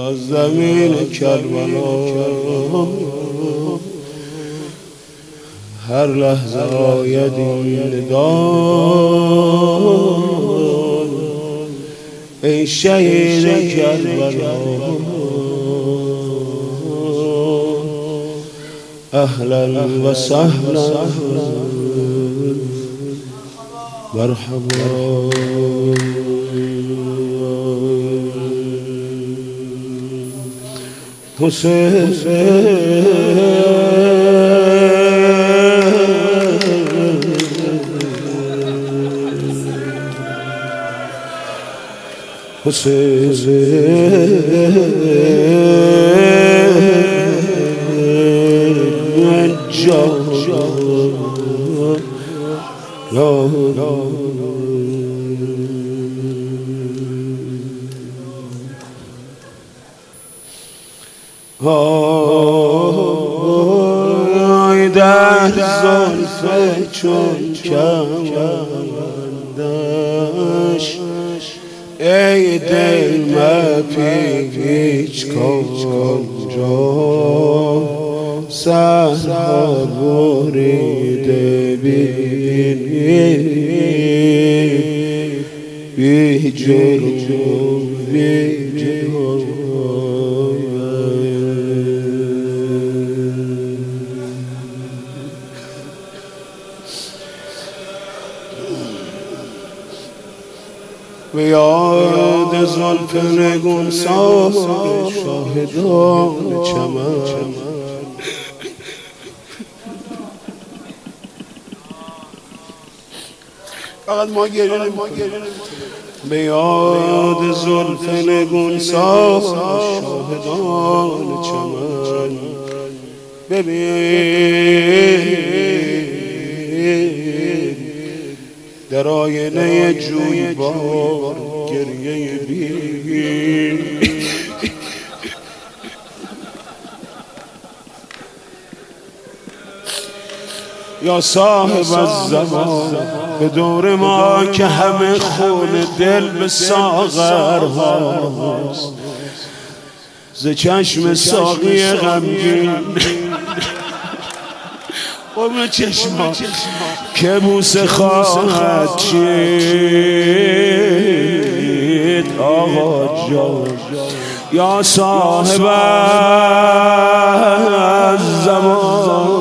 از زمین کربلا هر لحظه آید این ندا ای شهید کربلا اهلا و سهلا مرحبا حسین آی در زلف چون کمندش ای دل مپیچ کجا سرها بریده بینی بی جرم بی جرم به یاد زلف نگونسار شاهدان چمن فقط ما گریه به یاد زلف نگونسار شاهدان چمن ببین در آینه جویبار گریه بین یا صاحب الزمان به دور ما که همه خون دل به ساغر هاست ز چشم ساقی غمگین قرم چشما که بوسه خواهد چید آقا جان یا صاحب الزمان